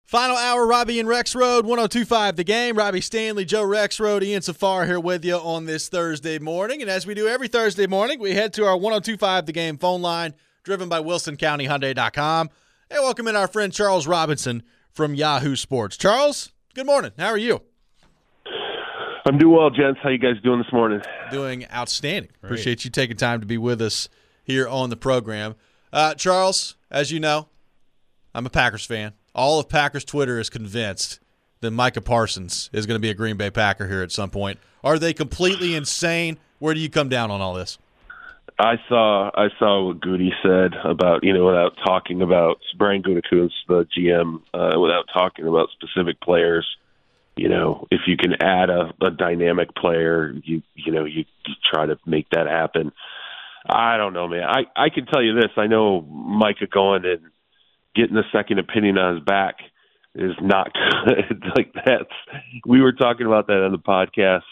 Final hour, Robbie and Rexroad, 102.5 The Game. Robbie Stanley, Joe Rexroad, Ian Safar here with you on this Thursday morning. And as we do every Thursday morning, we head to our 102.5 The Game phone line, driven by WilsonCountyHyundai.com. And welcome in our friend Charles Robinson from Yahoo Sports. Charles, good morning. How are you? I'm doing well, gents. How you guys doing this morning? Doing outstanding. Great. Appreciate you taking time to be with us here on the program. Charles, as you know, I'm a Packers fan. All of Packers Twitter is convinced that Micah Parsons is going to be a Green Bay Packer here at some point. Are they completely insane? Where do you come down on all this? I saw what Goody said about, without talking about Brian Gutekunst, the GM, without talking about specific players. If you can add a dynamic player, you try to make that happen. I don't know, man. I can tell you this. I know Micah going and getting a second opinion on his back is not good. We were talking about that on the podcast.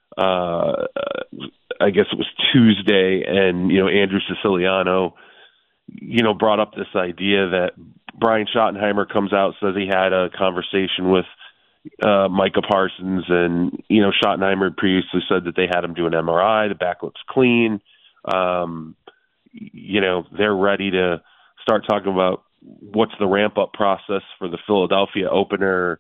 I guess it was Tuesday, and Andrew Siciliano, brought up this idea that Brian Schottenheimer comes out, says he had a conversation with Micah Parsons, and Schottenheimer previously said that they had him do an MRI. The back looks clean. They're ready to start talking about what's the ramp up process for the Philadelphia opener.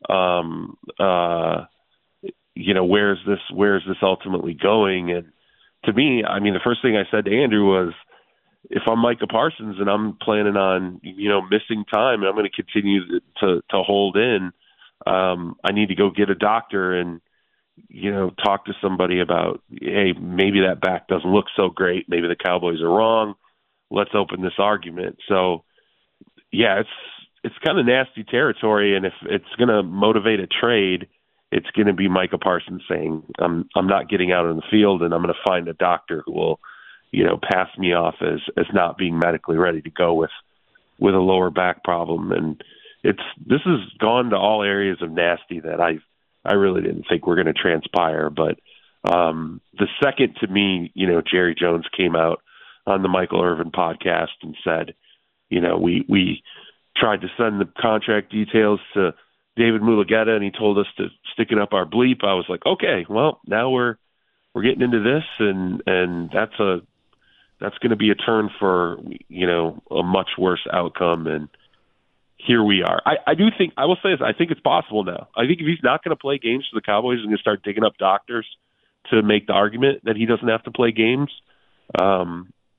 Where's this ultimately going? And to me, the first thing I said to Andrew was, if I'm Micah Parsons and I'm planning on, missing time and I'm going to continue to hold in, I need to go get a doctor and, talk to somebody about, hey, maybe that back doesn't look so great. Maybe the Cowboys are wrong. Let's open this argument. So, yeah, it's kind of nasty territory, and if it's going to motivate a trade, it's going to be Micah Parsons saying, I'm not getting out on the field, and I'm going to find a doctor who will, pass me off as not being medically ready to go with a lower back problem. And this has gone to all areas of nasty that I really didn't think were going to transpire. But the second, to me, Jerry Jones came out on the Michael Irvin podcast and said, we tried to send the contract details to David Mulugeta, and he told us to stick it up our bleep. I was like, okay, well, now we're getting into this, and that's going to be a turn for a much worse outcome. And here we are. I will say this, I think it's possible now. I think if he's not going to play games for the Cowboys, he's going to start digging up doctors to make the argument that he doesn't have to play games. I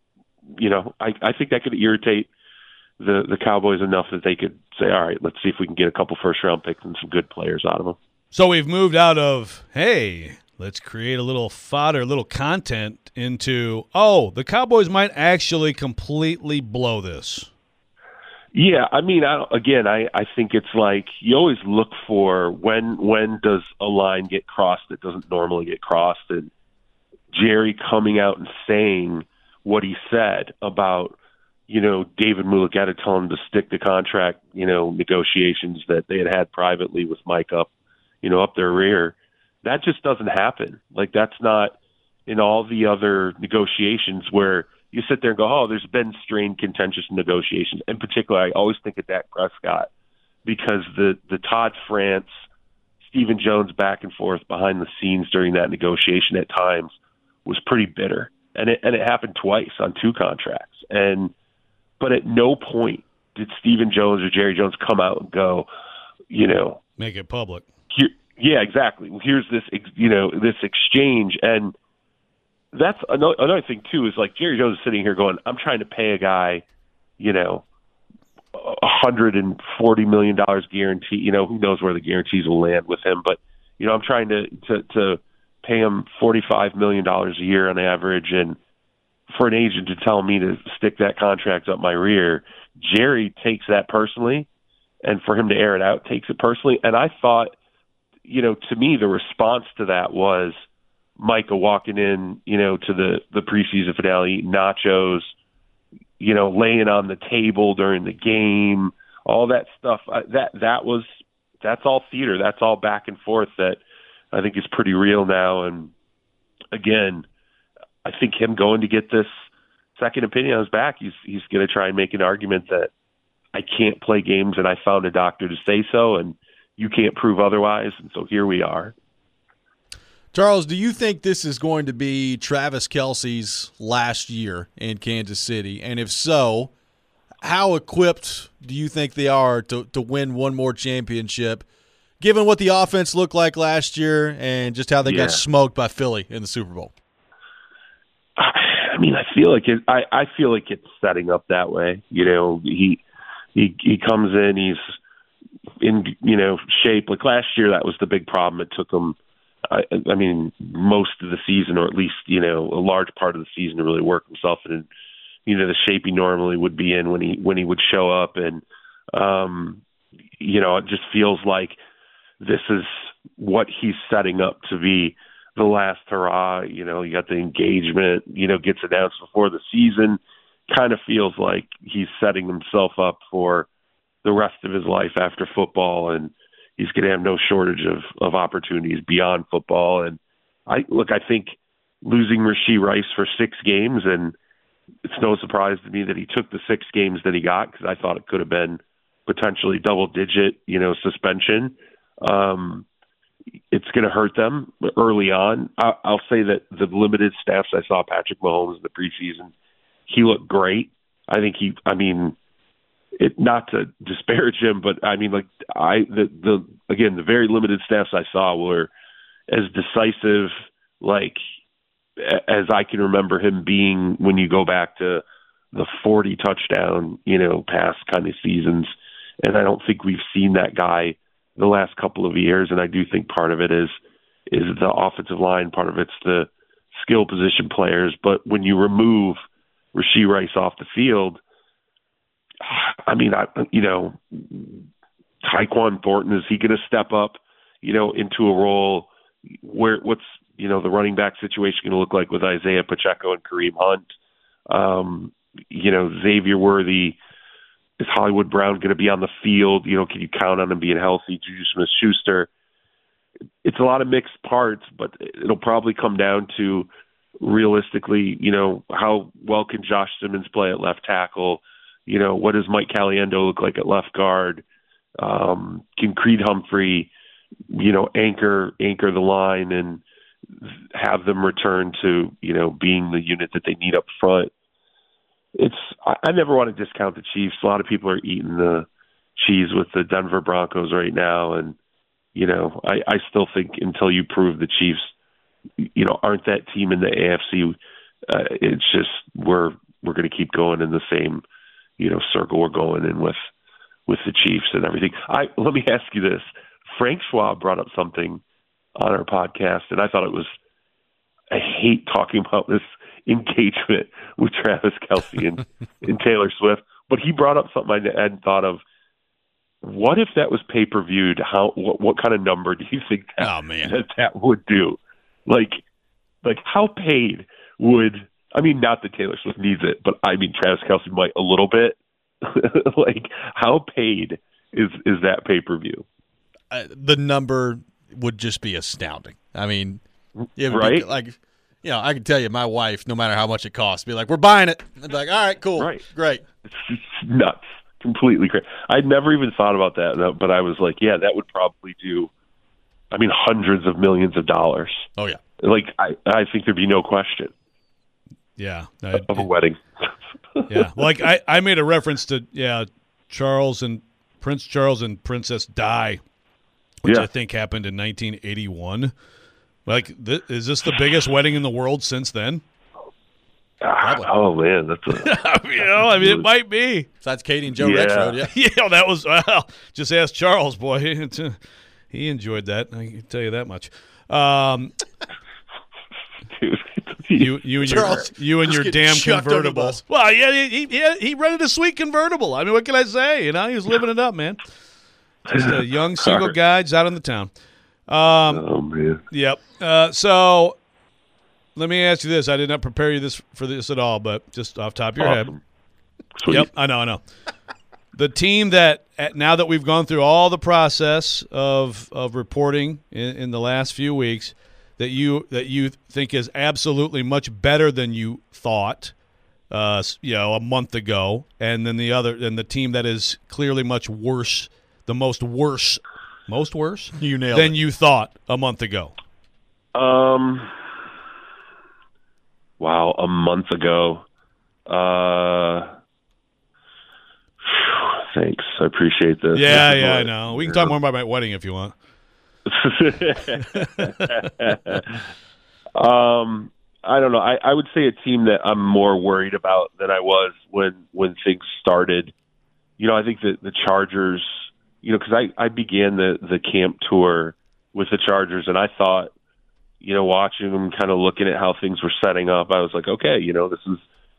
think that could irritate the Cowboys enough that they could say, all right, let's see if we can get a couple first-round picks and some good players out of them. So we've moved out of, hey, let's create a little fodder, a little content, into, the Cowboys might actually completely blow this. Yeah, I think it's like you always look for when does a line get crossed that doesn't normally get crossed, and Jerry coming out and saying what he said about, David Mulugeta telling him to stick to contract, negotiations that they had privately with Mike up their rear. That just doesn't happen. Like, that's not in all the other negotiations where you sit there and go, there's been strained, contentious negotiations. In particular, I always think of Dak Prescott, because the Todd France, Stephen Jones back and forth behind the scenes during that negotiation at times was pretty bitter. And it happened twice on two contracts. But at no point did Stephen Jones or Jerry Jones come out and go, make it public. Yeah, exactly. Well, here's this, this exchange. And that's another thing, too, is like Jerry Jones is sitting here going, I'm trying to pay a guy, $140 million guarantee. Who knows where the guarantees will land with him. But, I'm trying to pay him $45 million a year on average. And for an agent to tell me to stick that contract up my rear, Jerry takes that personally. And for him to air it out, takes it personally. And I thought, to me, the response to that was Micah walking in, to the preseason finale, eating nachos, laying on the table during the game, all that stuff. That's all theater. That's all back and forth that I think is pretty real now. And again, I think him going to get this second opinion on his back, he's going to try and make an argument that I can't play games, and I found a doctor to say so, and you can't prove otherwise, and so here we are. Charles, do you think this is going to be Travis Kelce's last year in Kansas City? And if so, how equipped do you think they are to win one more championship, given what the offense looked like last year and just how they got smoked by Philly in the Super Bowl? I mean, I feel like it's setting up that way. You know, he comes in, he's in, you know, shape. Like last year, that was the big problem. It took him, I mean, most of the season, or at least, you know, a large part of the season to really work himself in, you know, the shape he normally would be in when he would show up. And, you know, it just feels like this is what he's setting up to be the last hurrah. You know, you got the engagement, you know, gets announced before the season. Kind of feels like he's setting himself up for the rest of his life after football, and he's going to have no shortage of opportunities beyond football. And I think losing Rashee Rice for 6 games, and it's no surprise to me that he took the 6 games that he got, because I thought it could have been potentially double-digit, you know, suspension. It's going to hurt them early on. I'll say that the limited snaps I saw Patrick Mahomes in the preseason, he looked great. I think not to disparage him, but I mean, like again, the very limited snaps I saw were as decisive, like, as I can remember him being when you go back to the 40 touchdown, you know, pass kind of seasons. And I don't think we've seen that guy the last couple of years. And I do think part of it is the offensive line, part of it's the skill position players. But when you remove Rashee Rice off the field, I mean, you know, Tyquan Thornton, is he going to step up, you know, into a role where what's, you know, the running back situation going to look like with Isaiah Pacheco and Kareem Hunt? You know, Xavier Worthy, is Hollywood Brown going to be on the field? You know, can you count on him being healthy? Juju Smith-Schuster. It's a lot of mixed parts, but it'll probably come down to, realistically, you know, how well can Josh Simmons play at left tackle? You know, what does Mike Caliendo look like at left guard? Can Creed Humphrey, you know, anchor the line and have them return to, you know, being the unit that they need up front? I never want to discount the Chiefs. A lot of people are eating the cheese with the Denver Broncos right now. And, you know, I still think until you prove the Chiefs, you know, aren't that team in the AFC, it's just we're going to keep going in the same, you know, circle we're going in with the Chiefs and everything. Let me ask you this. Frank Schwab brought up something on our podcast, and I thought I hate talking about this engagement with Travis Kelce and Taylor Swift, but he brought up something I hadn't thought of. What if that was pay-per-viewed? What kind of number do you think that would do? Like how paid would, I mean, not that Taylor Swift needs it, but I mean, Travis Kelce might a little bit. Like, how paid is that pay-per-view? The number would just be astounding. I mean, it would right? be like, you know, I can tell you, my wife, no matter how much it costs, be like, we're buying it. I'd be like, all right, cool, right. Great. It's nuts, completely crazy. I'd never even thought about that, but I was like, yeah, that would probably do, I mean, hundreds of millions of dollars. Oh, yeah. Like, I think there'd be no question. Yeah. Of a wedding. Yeah. Like, I made a reference to, Prince Charles and Princess Di, which I think happened in 1981. Like, is this the biggest wedding in the world since then? Oh, man. That's it might be. Besides Katie and Joe Rexrode, yeah. Yeah, that was, well, just ask Charles, boy. He enjoyed that. I can tell you that much. You and your damn convertible. Well, yeah, he rented a sweet convertible. I mean, what can I say? You know, he was living it up, man. Just a young single guy just out on the town. Oh man. Yep. So let me ask you this. I did not prepare you for this at all, but just off the top of your head. Sweet. Yep, I know. The team that, now that we've gone through all the process of reporting in the last few weeks, that you think is absolutely much better than you thought, a month ago, and then the team that is clearly much worse, the most worse you nailed than it. you thought a month ago? Wow, a month ago. Thanks, I appreciate this. Yeah, I know. We can talk more about my wedding if you want. I don't know. I would say a team that I'm more worried about than I was when things started. I think that the Chargers, because I began the camp tour with the Chargers, and I thought, watching them, kind of looking at how things were setting up, I was like, okay, this is,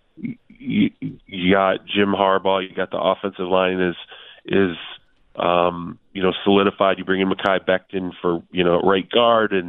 you got Jim Harbaugh, you got the offensive line is solidified. You bring in Mekhi Becton for, right guard, and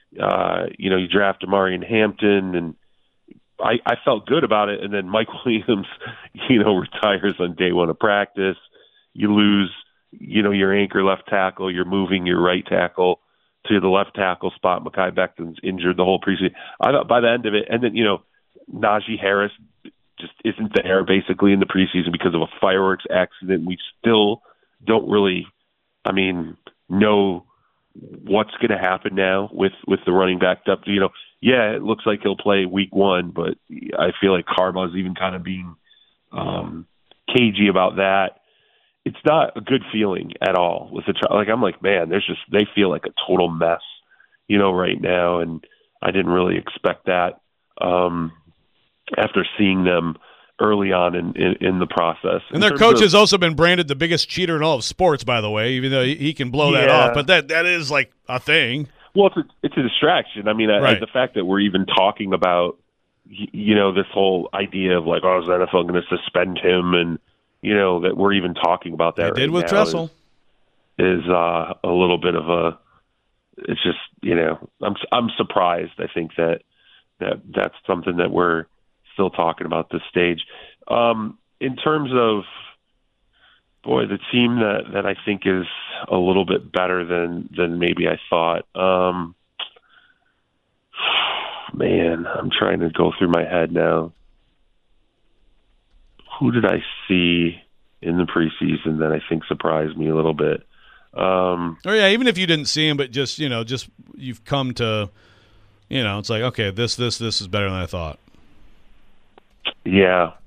you draft Amarian Hampton, and I felt good about it. And then Mike Williams, retires on day one of practice. You lose, your anchor left tackle. You're moving your right tackle to the left tackle spot. Mekhi Becton's injured the whole preseason. I thought by the end of it, and then, Najee Harris just isn't there basically in the preseason because of a fireworks accident. We still don't really, know what's going to happen now with the running back depth. It looks like he'll play week 1, but I feel like Harbaugh's even kind of being cagey about that. It's not a good feeling at all with the I'm like, man, they feel like a total mess, right now, and I didn't really expect that after seeing them early on in the process. And their coach has also been branded the biggest cheater in all of sports, by the way, even though he can blow that off. But that is like a thing. Well, it's a distraction. Right. The fact that we're even talking about, this whole idea of like, is the NFL going to suspend him, and that we're even talking about that. They did with Tressel. Is a little bit of a. It's just I'm surprised. I think that's something that we're still talking about this stage. In terms of the team that I think is a little bit better than maybe I thought. Man, I'm trying to go through my head now. Who did I see in the preseason that I think surprised me a little bit? Even if you didn't see him, but just you've come to, it's like, okay, this is better than I thought. Yeah.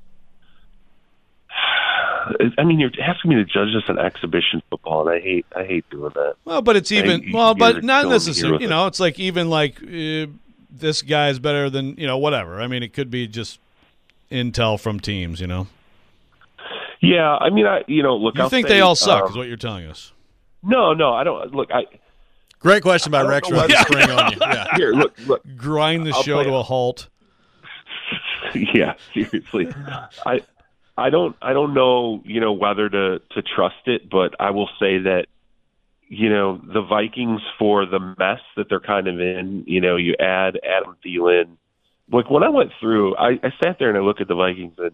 You're asking me to judge this on exhibition football, and I hate doing that. Well, but it's even but not necessarily. It's like even like this guy's better than whatever. It could be just intel from teams. Yeah, look. You think they all suck? Is what you're telling us? No, I don't. Look, great question by Rex Rod to spring on you. Yeah. Here, look. Grind the show to a halt. Yeah, seriously. I don't know, whether to trust it, but I will say that, the Vikings, for the mess that they're kind of in, you add Adam Thielen. Like when I went through, I sat there and I looked at the Vikings, and,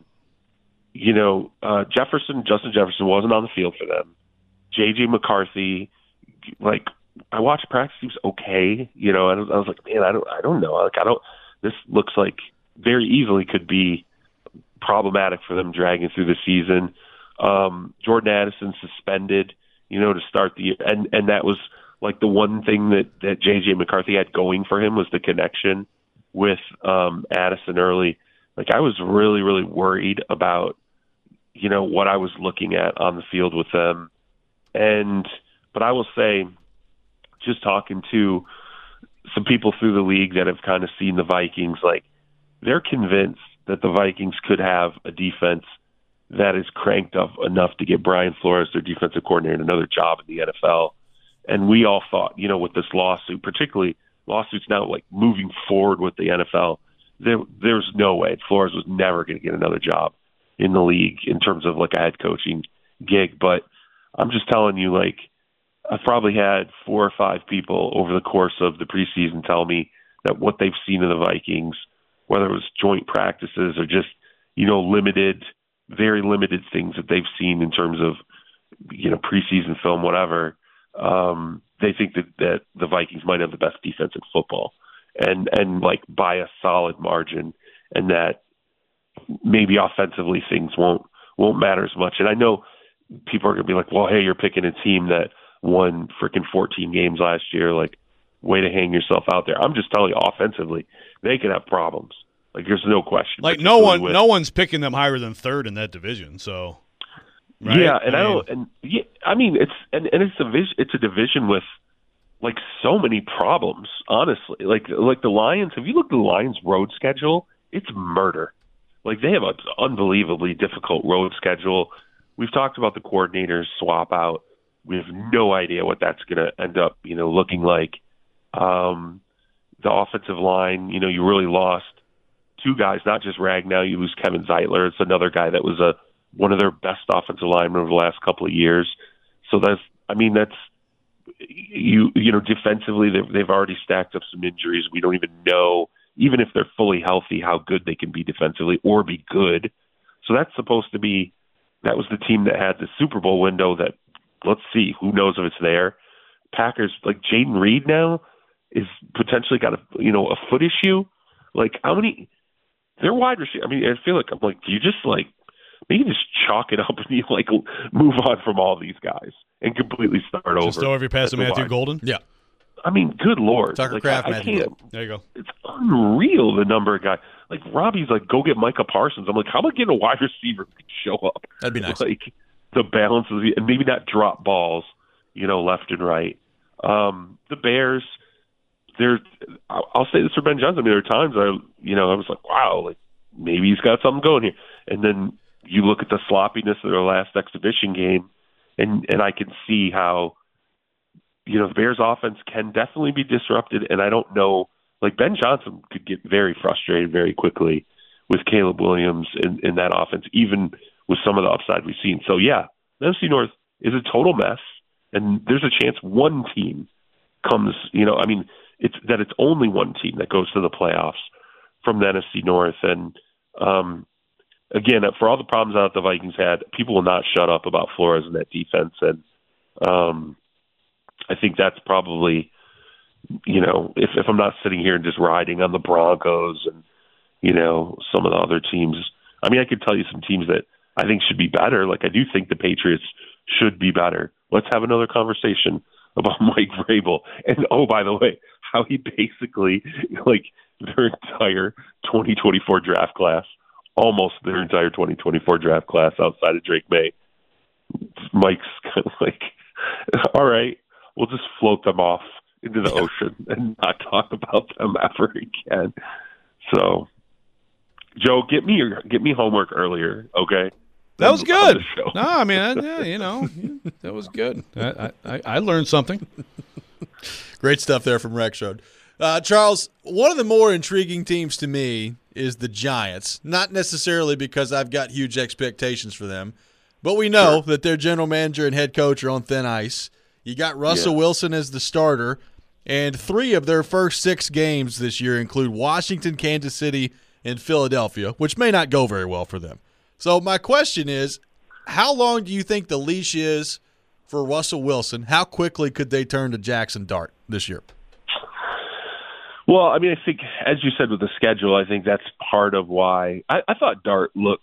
Justin Jefferson wasn't on the field for them. J.J. McCarthy, like I watched practice, he was okay, and I was like, man, I don't know. This looks like very easily could be problematic for them dragging through the season. Jordan Addison suspended, to start the year. And that was like the one thing that J.J. McCarthy had going for him was the connection with Addison early. Like I was really, really worried about, what I was looking at on the field with them. But I will say, just talking to some people through the league that have kind of seen the Vikings, like they're convinced that the Vikings could have a defense that is cranked up enough to get Brian Flores, their defensive coordinator, another job in the NFL. And we all thought, with this lawsuit, particularly lawsuits now like moving forward with the NFL, there's no way Flores was never going to get another job in the league in terms of like a head coaching gig. But I'm just telling you, like, I've probably had 4 or 5 people over the course of the preseason tell me that what they've seen in the Vikings, whether it was joint practices or just, very limited things that they've seen in terms of, preseason film, whatever, they think that the Vikings might have the best defense in football and like by a solid margin, and that, maybe offensively things won't matter as much. And I know people are going to be like, well, hey, you're picking a team that won freaking 14 games last year. Like, way to hang yourself out there. I'm just telling you, offensively, they could have problems. Like, there's no question. Like, no one's picking them higher than third in that division. So, right? Yeah, it's a division with like so many problems. Honestly, like the Lions. If you look at the Lions' road schedule, it's murder. Like, they have an unbelievably difficult road schedule. We've talked about the coordinators swap out. We have no idea what that's going to end up, looking like. The offensive line, you really lost two guys, not just Ragnow. You lose Kevin Zeitler. It's another guy that was one of their best offensive linemen over the last couple of years. So defensively, they've already stacked up some injuries. We don't even know, even if they're fully healthy, how good they can be defensively or be good. So that was the team that had the Super Bowl window that, let's see, who knows if it's there. Packers, like Jaden Reed now is potentially got a foot issue. Like, how many, they're wide receivers. I mean, I feel like, do you just maybe just chalk it up and you move on from all these guys and completely start over. Just throw every pass to Matthew Golden? Yeah. I mean, good Lord. Tucker Kraft, I can't. There you go. It's unreal, the number of guys. Like, Robbie's go get Micah Parsons. I'm like, how about getting a wide receiver who can show up? That'd be nice. Like, the balance of and maybe not drop balls, left and right. The Bears, I'll say this for Ben Johnson. I mean, there are times I was like, wow, like, maybe he's got something going here. And then you look at the sloppiness of their last exhibition game, and I can see how, the Bears offense can definitely be disrupted. And I don't know, like, Ben Johnson could get very frustrated very quickly with Caleb Williams in that offense, even with some of the upside we've seen. So, yeah, the NFC North is a total mess, and there's a chance one team comes, it's only one team that goes to the playoffs from the NFC North. And, again, for all the problems that the Vikings had, people will not shut up about Flores and that defense. And I think that's probably, if I'm not sitting here and just riding on the Broncos and, some of the other teams. I mean, I could tell you some teams that I think should be better. Like, I do think the Patriots should be better. Let's have another conversation about Mike Vrabel. And, oh, by the way, how he basically, their entire 2024 draft class, almost their entire 2024 draft class outside of Drake May, Mike's kind of like, all right, we'll just float them off into the ocean and not talk about them ever again. So, Joe, get me homework earlier, okay? That was good. No, I mean, that was good. I learned something. Great stuff there from Rex Road. Charles, one of the more intriguing teams to me is the Giants. Not necessarily because I've got huge expectations for them, but we know that their general manager and head coach are on thin ice. You got Russell Wilson as the starter, and 3 of their first 6 games this year include Washington, Kansas City, and Philadelphia, which may not go very well for them. So my question is, how long do you think the leash is for Russell Wilson? How quickly could they turn to Jackson Dart this year? Well, I mean, I think, as you said with the schedule, I think that's part of why I thought Dart looked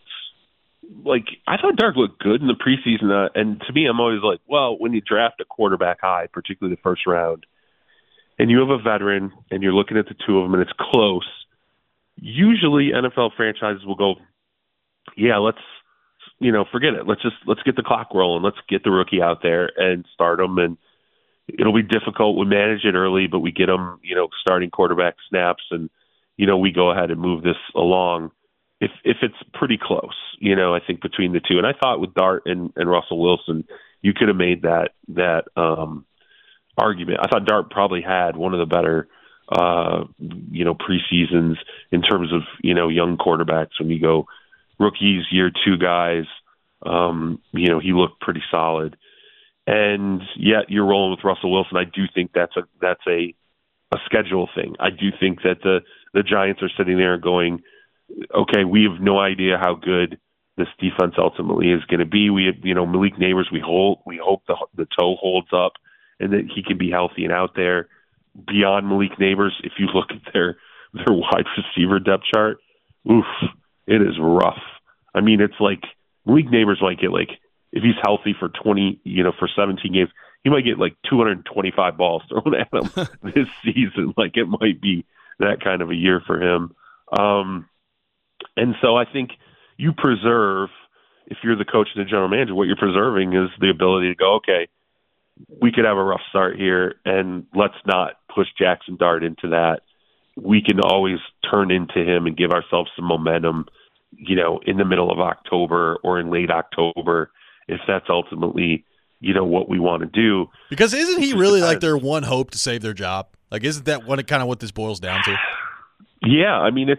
good in the preseason. And to me, I'm always like, well, when you draft a quarterback high, particularly the first round, and you have a veteran and you're looking at the two of them and it's close, usually NFL franchises will go, yeah, let's, forget it. Let's get the clock rolling. Let's get the rookie out there and start him. And it'll be difficult. We manage it early, but we get him, starting quarterback snaps, and, we go ahead and move this along. If it's pretty close, I think between the two. And I thought with Dart and Russell Wilson, you could have made that argument. I thought Dart probably had one of the better, preseasons in terms of, young quarterbacks. When you go rookies, year 2 guys, he looked pretty solid. And yet you're rolling with Russell Wilson. I do think that's a schedule thing. I do think that the Giants are sitting there going, okay, we have no idea how good this defense ultimately is going to be. We have, Malik Neighbors, we hope the toe holds up and that he can be healthy and out there. Beyond Malik Neighbors, if you look at their wide receiver depth chart, It is rough. I mean, it's like Malik Neighbors might get like, if he's healthy for 17 games, he might get like 225 balls thrown at him this season. Like it might be that kind of a year for him. And so I think you preserve, if you're the coach and the general manager, what you're preserving is the ability to go, okay, we could have a rough start here, and let's not push Jackson Dart into that. We can always turn into him and give ourselves some momentum, in the middle of October or in late October, if that's ultimately, what we want to do. Because isn't he really like their one hope to save their job? Like, isn't that what this boils down to? Yeah, I mean,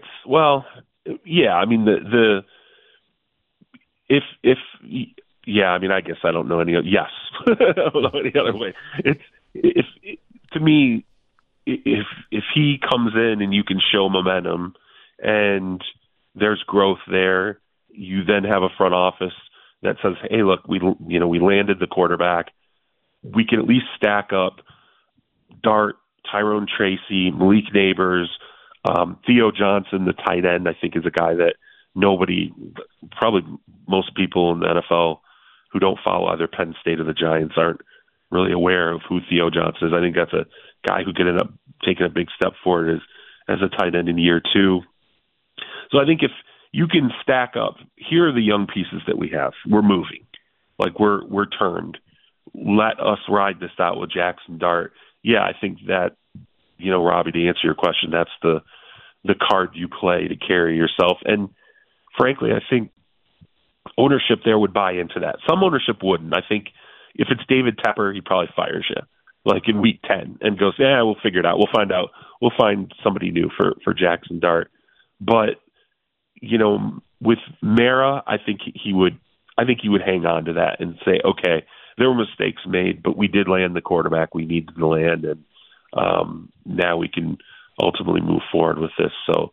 I guess I don't know any other. Yes, I don't know any other way. To me, if he comes in and you can show momentum and there's growth there, you then have a front office that says, "Hey, look, we landed the quarterback. We can at least stack up Dart, Tyrone Tracy, Malik Neighbors, Theo Johnson, the tight end. I think is a guy that probably most people in the NFL who don't follow either Penn State or the Giants aren't really aware of who Theo Johnson is. I think that's a guy who could end up taking a big step forward as a tight end in year 2. So I think if you can stack up, here are the young pieces that we have. We're moving. Like we're turned. Let us ride this out with Jackson Dart. Yeah, I think that, Robbie, to answer your question, that's the card you play to carry yourself. And frankly, I think ownership there would buy into that. Some ownership wouldn't. I think if it's David Tepper, he probably fires you like in week 10 and goes, "Yeah, we'll figure it out. We'll find out. We'll find somebody new for Jackson Dart." But with Mara, I think he would hang on to that and say, "Okay, there were mistakes made, but we did land the quarterback we needed to land, and now we can ultimately move forward with this." So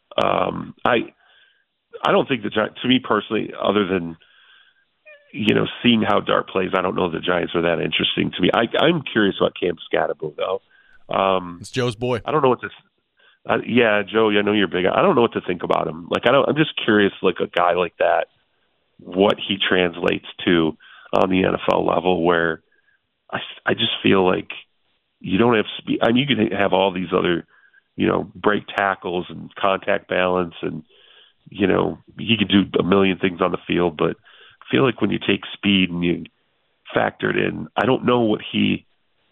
I don't think the Giants, to me personally, other than seeing how Dart plays, I don't know the Giants are that interesting to me. I'm curious about Cam Scatterbo though. It's Joe's boy. I don't know what to. Yeah, Joe, I know you're big. I don't know what to think about him. Like I'm just curious, like a guy like that, what he translates to on the NFL level. Where I just feel like you don't have speed. I mean, you can have all these other, break tackles and contact balance, and he can do a million things on the field. But I feel like when you take speed and you factor it in, I don't know what he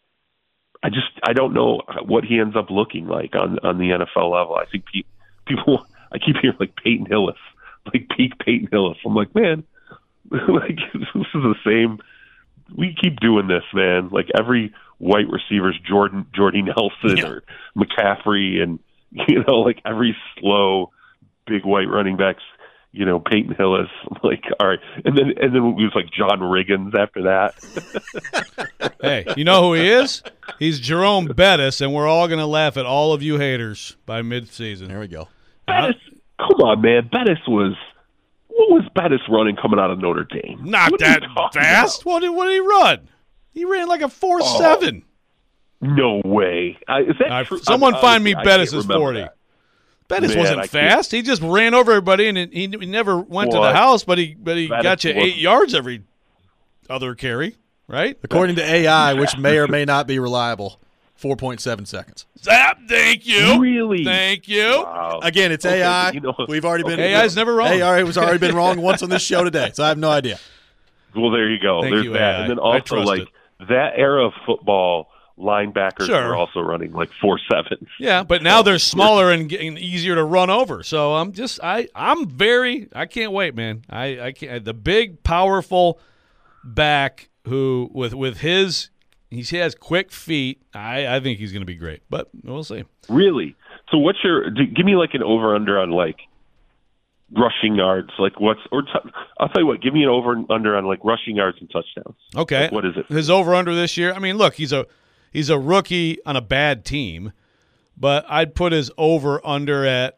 ends up looking like on the NFL level. I think people, I keep hearing like Peyton Hillis, like peak Peyton Hillis. I'm like, man, like this is the same. We keep doing this, man. Like every white receiver's Jordy Nelson or McCaffrey, and like every slow big white running backs, Peyton Hillis. I'm like, all right, and then it was like John Riggins after that. Hey, you know who he is? He's Jerome Bettis, and we're all going to laugh at all of you haters by midseason. There we go. Bettis, come on, man. What was Bettis running coming out of Notre Dame? Not that fast. What did he run? He ran like a 4.7. No way. Is that true? Someone find me Bettis' 40. That. Bettis wasn't fast. He just ran over everybody, and he never went to the house, but he got you 8 yards every other carry, right? According to AI, which may or may not be reliable, 4.7 seconds. Zap, thank you. Really? Thank you. Wow. Again, it's AI. We've already been AI's never wrong. AI has already been wrong once on this show today, so I have no idea. Well, there you go. Thank There's you, that. AI. And then also, like, that era of football, linebackers were also running like 4.7. Yeah, but now they're smaller and getting easier to run over. So I can't wait, man. I can't. The big, powerful back who he has quick feet. I think he's going to be great, but we'll see. Really? So give me like an over under on like rushing yards, like I'll tell you what, give me an over and under on like rushing yards and touchdowns. Okay. Like, what is it? His over under this year. I mean, look, he's a rookie on a bad team, but I'd put his over under at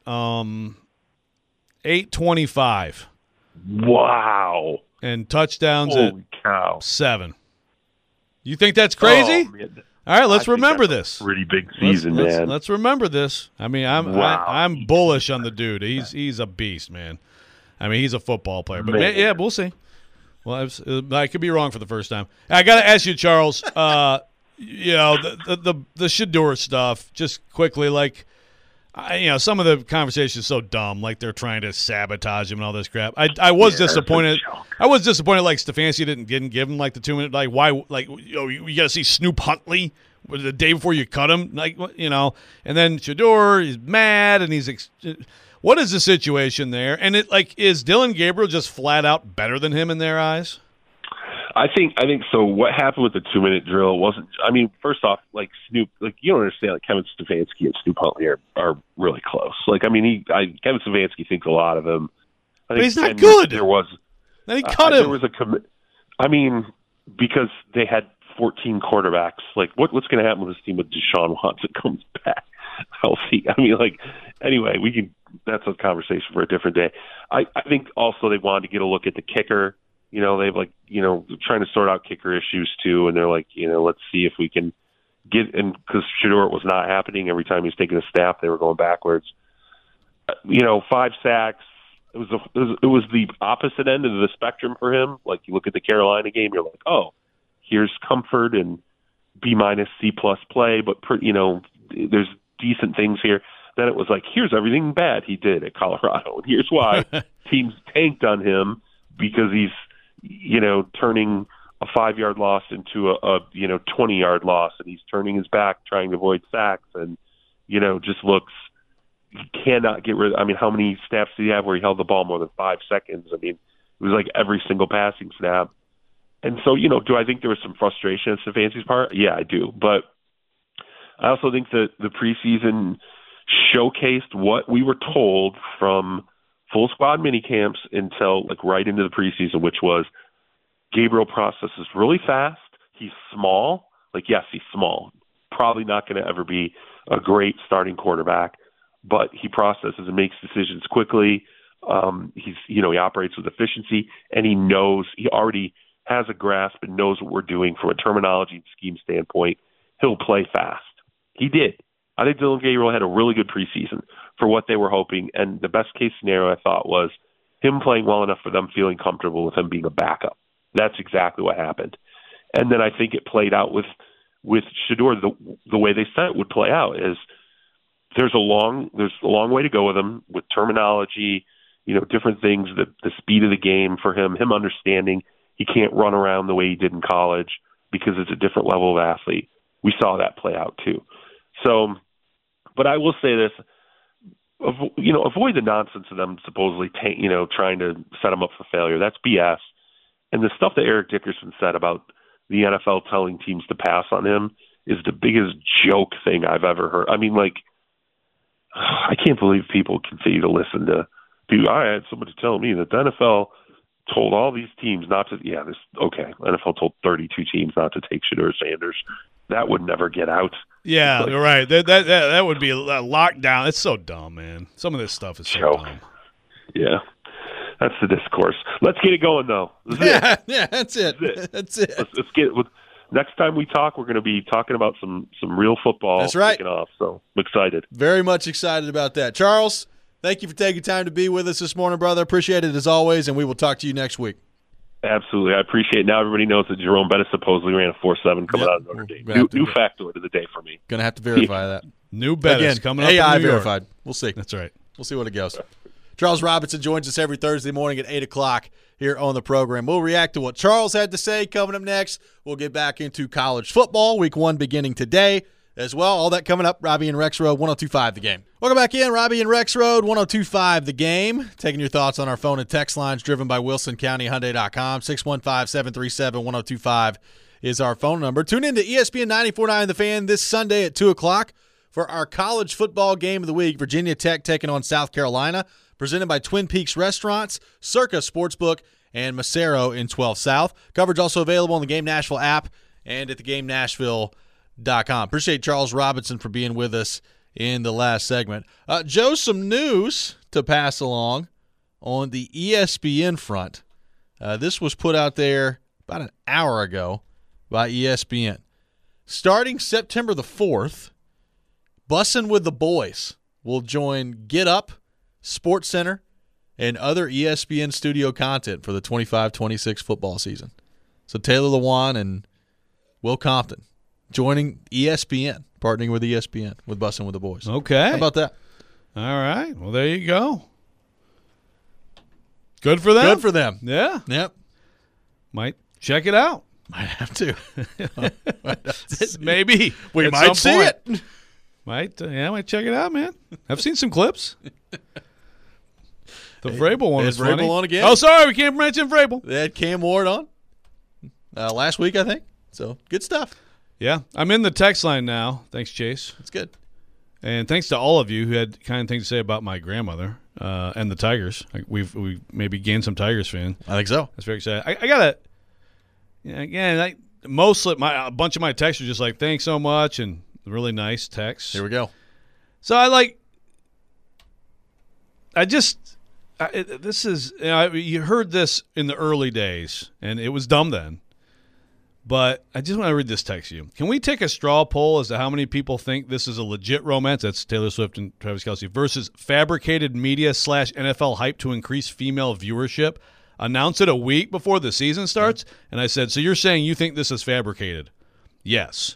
825. Wow. And touchdowns Holy cow. 7. You think that's crazy? Oh, man. All right, let's remember this. Pretty big season, man. Let's remember this. I mean, I'm bullish on the dude. He's a beast, man. I mean, he's a football player. But, yeah, we'll see. Well, I could be wrong for the first time. I got to ask you, Charles, the Shedeur stuff, just quickly, like, some of the conversation is so dumb, like they're trying to sabotage him and all this crap. I was disappointed. I was disappointed, like Stefanski didn't give him like the 2 minute. Like why? Like you got to see Snoop Huntley the day before you cut him, like And then Shedeur, he's mad and he's. What is the situation there? And is Dillon Gabriel just flat out better than him in their eyes? I think so. What happened with the 2 minute drill wasn't. I mean, first off, like Snoop, like you don't understand. Like Kevin Stefanski and Snoop Huntley are really close. Like I mean, Kevin Stefanski thinks a lot of him. But he's not good. Then he cut him. There was I mean, because they had 14 quarterbacks. Like what's going to happen with this team with Deshaun Watson comes back healthy? I mean, like anyway, that's a conversation for a different day. I think also they wanted to get a look at the kicker. They've trying to sort out kicker issues too, and they're like, let's see if we can get in because Shedeur was not happening. Every time he was taking a snap, they were going backwards. 5 sacks. It was the opposite end of the spectrum for him. Like you look at the Carolina game, you're like, oh, here's comfort and B-, C+ play, but there's decent things here. Then it was like, here's everything bad he did at Colorado, and here's why teams tanked on him because he's turning a 5-yard loss into a 20-yard loss, and he's turning his back trying to avoid sacks, and just looks. He cannot get rid. I mean, how many snaps did he have where he held the ball more than 5 seconds? I mean, it was like every single passing snap. And so, do I think there was some frustration on Stefanski's part? Yeah, I do. But I also think that the preseason showcased what we were told from full squad mini camps until like right into the preseason, which was Gabriel processes really fast. He's small. Like, yes, he's small. Probably not going to ever be a great starting quarterback, but he processes and makes decisions quickly. He operates with efficiency, and he already has a grasp and knows what we're doing from a terminology and scheme standpoint. He'll play fast. He did. I think Dillon Gabriel had a really good preseason for what they were hoping, and the best case scenario I thought was him playing well enough for them feeling comfortable with him being a backup. That's exactly what happened. And then I think it played out with Shedeur the way they said it would play out is there's a long way to go with him with terminology, different things, the speed of the game for him understanding he can't run around the way he did in college because it's a different level of athlete. We saw that play out too. So, but I will say this, avoid the nonsense of them supposedly trying to set him up for failure. That's BS. And the stuff that Eric Dickerson said about the NFL telling teams to pass on him is the biggest joke thing I've ever heard. I mean, like, I can't believe people continue to listen to I had somebody tell me that the NFL told all these teams not to. Yeah, NFL told 32 teams not to take Shedeur Sanders. That would never get out. Yeah, you're right. That would be a lockdown. It's so dumb, man. Some of this stuff is so dumb. Yeah. That's the discourse. Let's get it going, though. Yeah, that's it. That's it. Let's get it. Next time we talk, we're going to be talking about some real football. That's right. Kicking off, so I'm excited. Very much excited about that. Charles, thank you for taking time to be with us this morning, brother. Appreciate it as always, and we will talk to you next week. Absolutely. I appreciate it. Now everybody knows that Jerome Bettis supposedly ran a 4.7 coming out of Notre Dame. New factoid of the day for me. Going to have to verify that. New Bettis coming up AI in New York. verified. We'll see. That's right. We'll see what it goes. Charles Robinson joins us every Thursday morning at 8 o'clock here on the program. We'll react to what Charles had to say coming up next. We'll get back into college football, week 1 beginning today as well. All that coming up. Robbie and Rex Road, 102.5 The Game. Welcome back in. Robbie and Rex Road, 102.5 The Game. Taking your thoughts on our phone and text lines driven by WilsonCountyHyundai.com. 615-737-1025 is our phone number. Tune in to ESPN 94.9 The Fan this Sunday at 2 o'clock for our college football game of the week. Virginia Tech taking on South Carolina. Presented by Twin Peaks Restaurants, Circa Sportsbook, and Macero in 12 South. Coverage also available on the Game Nashville app and at theGameNashville.com. Appreciate Charles Robinson for being with us in the last segment. Joe, some news to pass along on the ESPN front. This was put out there about an hour ago by ESPN. Starting September the 4th, Bussin' with the Boys will join Get Up, SportsCenter, and other ESPN studio content for the 25-26 football season. So Taylor Lewan and Will Compton joining ESPN, partnering with ESPN with Bussin' with the Boys. Okay. How about that? All right. Well, there you go. Good for them. Good for them. Yeah. Yep. Might check it out. Might have to. Maybe. We might see it. Might check it out, man. I've seen some clips. The Vrabel one is funny. Vrabel on again? Oh, sorry, we can't mention Vrabel. They had Cam Ward on last week, I think. So, good stuff. Yeah. I'm in the text line now. Thanks, Chase. That's good. And thanks to all of you who had kind of things to say about my grandmother and the Tigers. We maybe gained some Tigers fan. I think so. That's very exciting. I got to, again, mostly a bunch of my texts are just like, thanks so much, and really nice texts. Here we go. So this is, you heard this in the early days, and it was dumb then. But I just want to read this text to you. Can we take a straw poll as to how many people think this is a legit romance? That's Taylor Swift and Travis Kelce versus fabricated media / NFL hype to increase female viewership. Announce it a week before the season starts. And I said, so you're saying you think this is fabricated? Yes.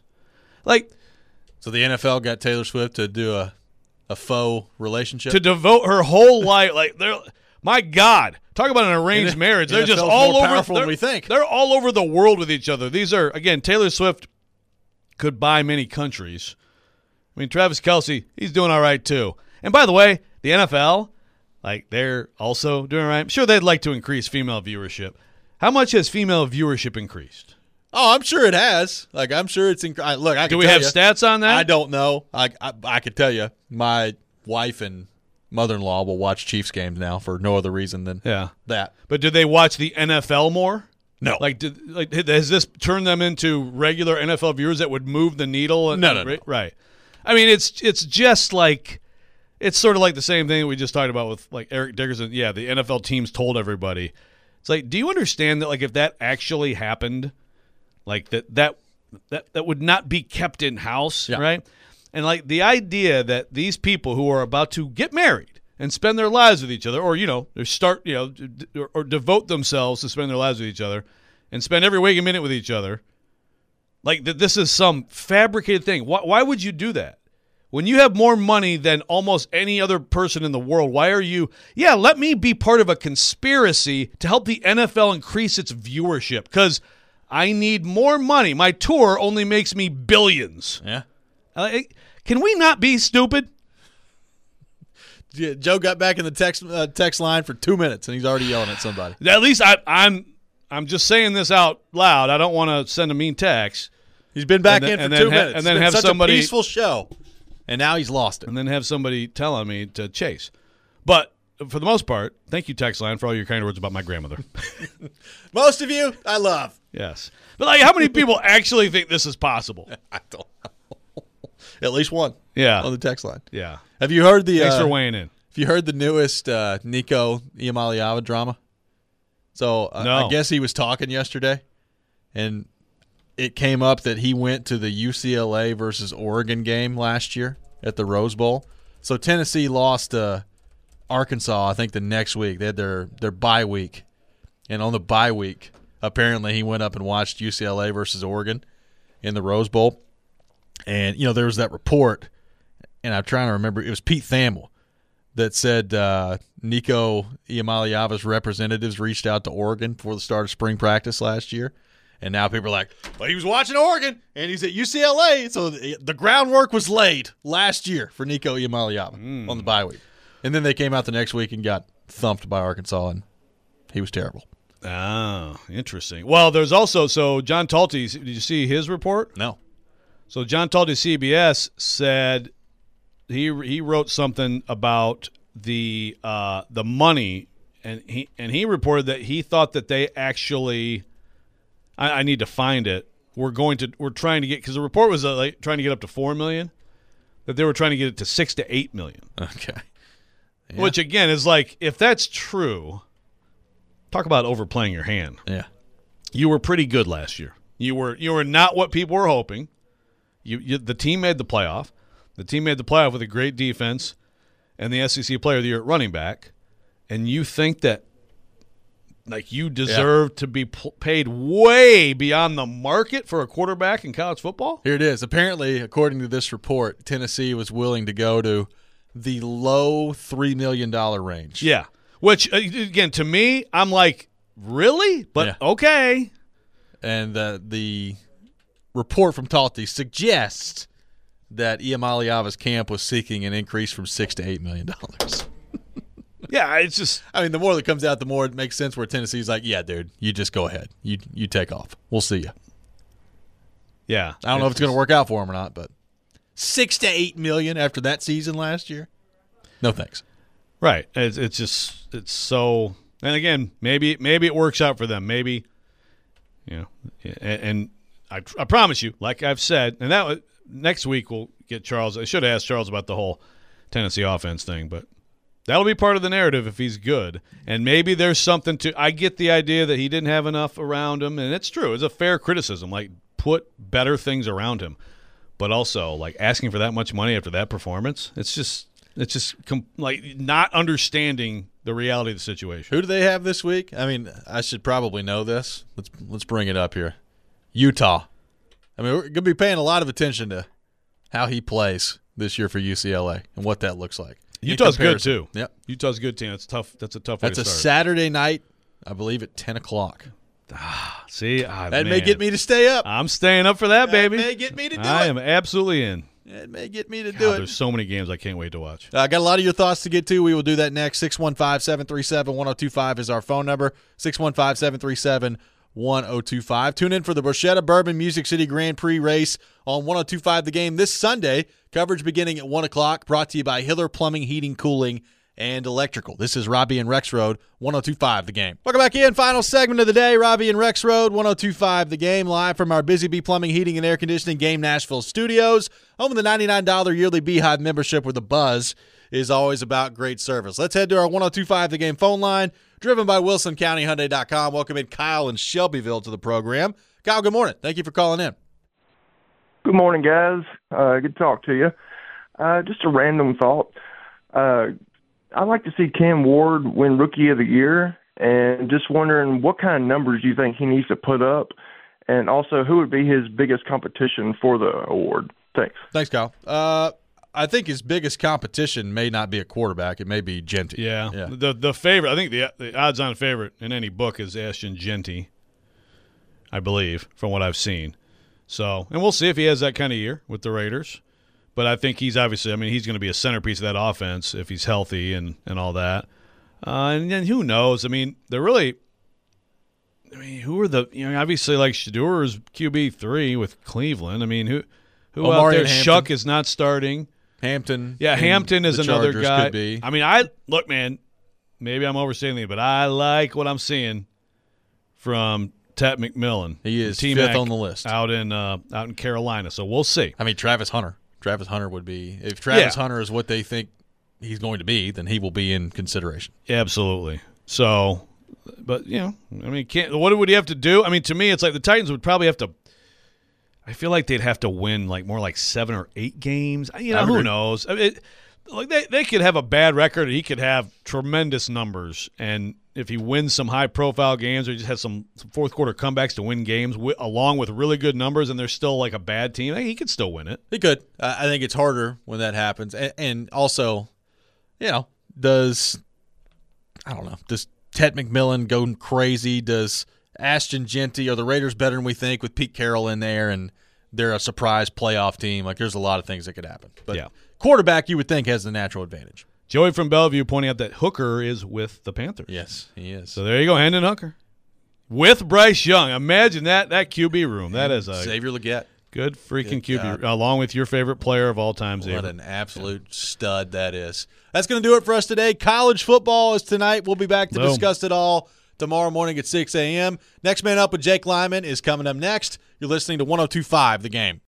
So the NFL got Taylor Swift to do a faux relationship? To devote her whole life. My God. Talk about an arranged marriage. They're just all over. Powerful than we think. They're all over the world with each other. These are, again, Taylor Swift could buy many countries. I mean, Travis Kelce, he's doing all right too. And by the way, the NFL, they're also doing all right. I'm sure they'd like to increase female viewership. How much has female viewership increased? Oh, I'm sure it has. I'm sure it's increased. Look, I can do we have stats on that? I don't know. I could tell you. My wife and mother-in-law will watch Chiefs games now for no other reason than that. But do they watch the NFL more? No. Has this turned them into regular NFL viewers that would move the needle? No. Right. I mean, it's just it's sort of like the same thing we just talked about with Eric Dickerson. Yeah, the NFL teams told everybody. It's do you understand that if that actually happened, that would not be kept in house, right? And the idea that these people who are about to get married and spend their lives with each other, or or devote themselves to spend their lives with each other, and spend every waking minute with each other, that this is some fabricated thing. Why would you do that? When you have more money than almost any other person in the world, why are you? Yeah, let me be part of a conspiracy to help the NFL increase its viewership because I need more money. My tour only makes me billions. Yeah. Can we not be stupid? Yeah, Joe got back in the text line for 2 minutes, and he's already yelling at somebody. At least I'm just saying this out loud. I don't want to send a mean text. He's been back in for 2 minutes. And then have somebody a peaceful show, and now he's lost it. And then have somebody telling me to chase. But for the most part, thank you, text line, for all your kind words about my grandmother. Most of you, I love. Yes, but how many people actually think this is possible? I don't know. At least one. Yeah. On the text line. Yeah. Have you heard the? Thanks for weighing in. Have you heard the newest Nico Iamaleava drama? So no. I guess he was talking yesterday, and it came up that he went to the UCLA versus Oregon game last year at the Rose Bowl. So Tennessee lost to Arkansas, I think, the next week. They had their bye week, and on the bye week, apparently he went up and watched UCLA versus Oregon in the Rose Bowl. And, there was that report, and I'm trying to remember, it was Pete Thamel that said Nico Iamaleava's representatives reached out to Oregon before the start of spring practice last year. And now people are like, well, he was watching Oregon, and he's at UCLA. So the groundwork was laid last year for Nico Iamaleava on the bye week. And then they came out the next week and got thumped by Arkansas, and he was terrible. Oh, interesting. Well, there's also, John Talty, did you see his report? No. So John Talty, CBS, said he wrote something about the money, and he reported that he thought that they actually, I need to find it. We're trying to get, because the report was trying to get up to $4 million, that they were trying to get it to $6 to $8 million. Okay. Yeah. Which again is if that's true, talk about overplaying your hand. Yeah. You were pretty good last year. You were not what people were hoping. The team made the playoff. The team made the playoff with a great defense and the SEC Player of the Year at running back. and you think that like you deserve to be paid way beyond the market for a quarterback in college football? Here it is. Apparently, according to this report, Tennessee was willing to go to the low $3 million range. Yeah. Which, again, to me, I'm like, really? But okay. And the report from Talty suggests that Iamaleava's camp was seeking an increase from $6 to $8 million. Yeah, it's just – I mean, the more that comes out, the more it makes sense where Tennessee's like, yeah, dude, you just go ahead. You take off. We'll see you. Yeah. I don't know if it's going to work out for him or not, but $6 to $8 million after that season last year? No thanks. Right. It's so – and, again, maybe it works out for them. Maybe, and I promise you, like I've said, and that next week we'll get Charles – I should have asked Charles about the whole Tennessee offense thing, but – that'll be part of the narrative if he's good. And maybe there's something to – I get the idea that he didn't have enough around him, and it's true. It's a fair criticism. Like, put better things around him. But also, like, asking for that much money after that performance, it's just like not understanding the reality of the situation. Who do they have this week? I mean, I should probably know this. Let's bring it up here. Utah. I mean, we're going to be paying a lot of attention to how he plays this year for UCLA and what that looks like. Utah's good too. Yep, Utah's a good team. That's tough. That's a tough way to start. That's a Saturday night, I believe, at 10 o'clock. See, that may get me to stay up. I'm staying up for that, baby. That may get me to do it. I am absolutely in. It may get me to do it. There's so many games I can't wait to watch. I got a lot of your thoughts to get to. We will do that next. 615-737-1025 is our phone number. 615-737-1025. Tune in for the Bruschetta Bourbon Music City Grand Prix race on 1025 The Game this Sunday. Coverage beginning at 1 o'clock, brought to you by Hiller Plumbing, Heating, Cooling, and Electrical. This is Robbie and Rex Road, 1025 The Game. Welcome back in. Final segment of the day, Robbie and Rex Road, 1025 The Game, live from our Busy Bee Plumbing, Heating, and Air Conditioning Game Nashville studios. Home of the $99 yearly Beehive membership, where the buzz is always about great service. Let's head to our 1025 The Game phone line, driven by WilsonCountyHyundai.com. Welcome in Kyle in Shelbyville to the program. Kyle, good morning. Thank you for calling in. Good morning, guys. Good to talk to you. Just a random thought. I'd like to see Cam Ward win Rookie of the Year, and just wondering what kind of numbers you think he needs to put up, and also who would be his biggest competition for the award. Thanks. Thanks, Kyle. I think his biggest competition may not be a quarterback. It may be Jeanty. Yeah. The favorite, I think the odds-on favorite in any book is Ashton Jeanty, I believe, from what I've seen. So, and we'll see if he has that kind of year with the Raiders. But I think he's obviously, I mean, he's going to be a centerpiece of that offense if he's healthy and all that. And then who knows? I mean, who are obviously like Shedeur is QB3 with Cleveland. I mean, who out there? Shuck is not starting. Hampton. Yeah, Hampton is another guy. Could be. I mean, look, man, maybe I'm overstating it, but I like what I'm seeing from Tet McMillan. He is fifth on the list out in Carolina. So we'll see. I mean, Travis Hunter would be, if Travis Hunter is what they think he's going to be, then he will be in consideration. Absolutely. So, but I mean, what would he have to do? I mean, to me, it's like the Titans would probably have to. I feel like they'd have to win like more like 7 or 8 games. Who knows? I mean, like they could have a bad record, and he could have tremendous numbers, and if he wins some high-profile games or he just has some fourth-quarter comebacks to win games along with really good numbers, and they're still like a bad team, he could still win it. He could. I think it's harder when that happens. And also, does Tet McMillan go crazy? Does Ashton Jeanty, are the Raiders better than we think with Pete Carroll in there, and they're a surprise playoff team? Like, there's a lot of things that could happen. But quarterback, you would think, has the natural advantage. Joey from Bellevue pointing out that Hooker is with the Panthers. Yes, he is. So there you go, Hendon Hooker. With Bryce Young. Imagine that QB room. That is a Xavier Legette. Good freaking QB, along with your favorite player of all time, Xavier. What an absolute stud that is. That's going to do it for us today. College football is tonight. We'll be back to discuss it all tomorrow morning at 6 a.m. Next Man Up with Jake Lyman is coming up next. You're listening to 1025 The Game.